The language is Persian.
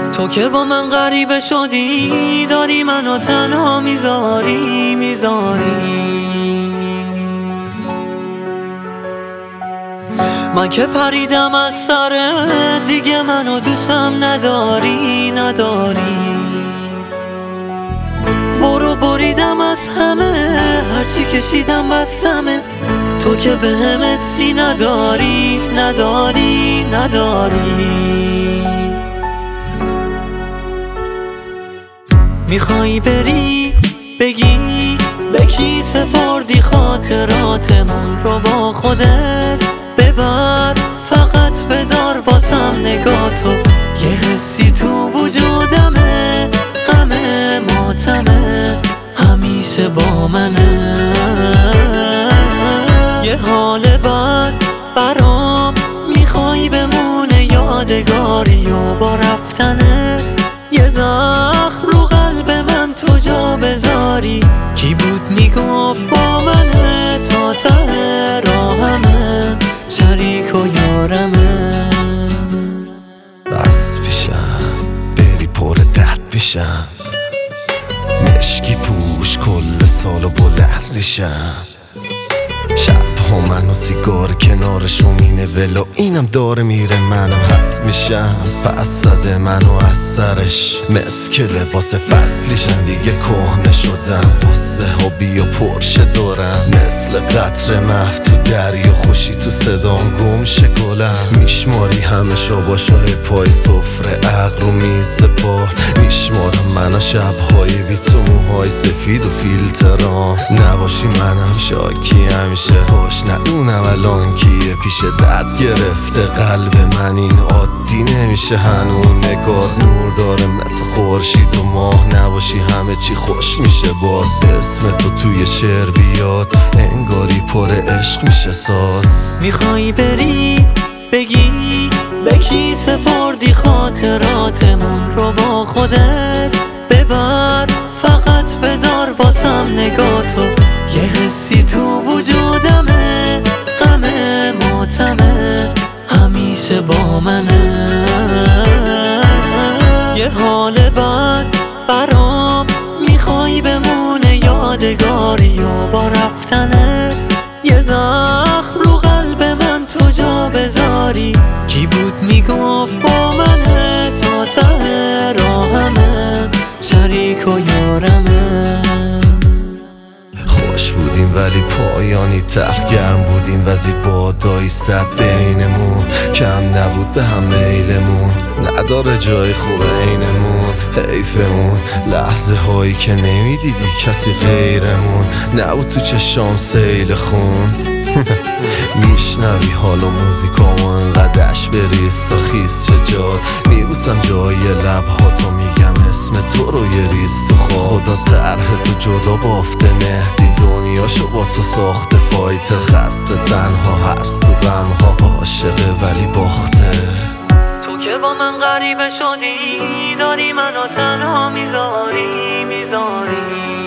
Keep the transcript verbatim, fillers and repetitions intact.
تو که با من غریبه شدی، داری منو تنها میذاری میذاری. من که پریدم از سرت، دیگه منو دوستم نداری نداری. برو بریدم از همه، هرچی کشیدم بستمه. تو که به هم حسی نداری نداری نداری. میخوای بری بگی به کی سپردی خاطراتمون رو، با خودت ببر فقط بذار واسم نگاتو. یه حسی تو وجودمه، غمه ماتمه همیشه با منه. یه حال بد برام میخوای بمونه یادگاری، و با رفتنت یه زخم رو قلب من تو جا بذاری. کی بود میگفت با منه تا ته راهمه، شریک و یارمه. بس پیشم بری پر درد میشم، مشکی پوش کل سالو بلند ریشم. شب ها من و سیگار کنارشو مینه ولو، اینم داره میره منم هست میشم. پس زده منو از سرش مثل که لباس فصلیشم. دیگه کهنه شدم، قصه ها بیا پرشه دارم. مثل قطر محو تو دریا، خوشی تو صدام گمشه گلم. میشماری همه شاباشای پای سفره، عقل رو میز بار میشمارم من شبهای بی تو، موهای سفید و فیلترام. نباشی منم شاکی همیشه، باش ندونم الان کیه پیش درد گرفته قلب من. این عادی نمیشه هنون، نگاه نور داره مثل خورشید و ماه. نباشی همه چی خوش میشه، باز اسم تو توی شعر بیاد انگاری پر عشق میشه ساز. میخوای بری بگی به کی سپردی خاطراتمون رو، با خودت ببر فقط بذار واسم نگاتو. یه حسی تو وجودمه، غمه ماتمه همیشه با منه. یه حال بد برام میخوای بمونه یادگاری، و با رفتنت یه زخم رو قلب من تو جا بذاری. کی بود میگفت با منه تا ته راهمه، شریک و یارمه. خوش بودیم ولی پایانی تلخ، گرم بودیم وزی بادایی صد بینمون. کم نبود به هم میلمون، نداره جای خوب اینمون. حیف اون لحظه هایی که نمیدیدی کسی غیرمون. نبود تو چشام سیل خون. میشنوی حالا موزیکامو انقدرش بریز تا خیز شجاد. میبوسم جای لبهاتو، میگم اسم تو رو یه ریز تو خواب. خدا طرح تو جدا بافته، مهدی دنیاشو با تو ساخته. فایت خسته تنها هر سو غمها، عاشقه ولی باخته. تو که با من غریبه شدی، داری منو تنها میذاری میذاری.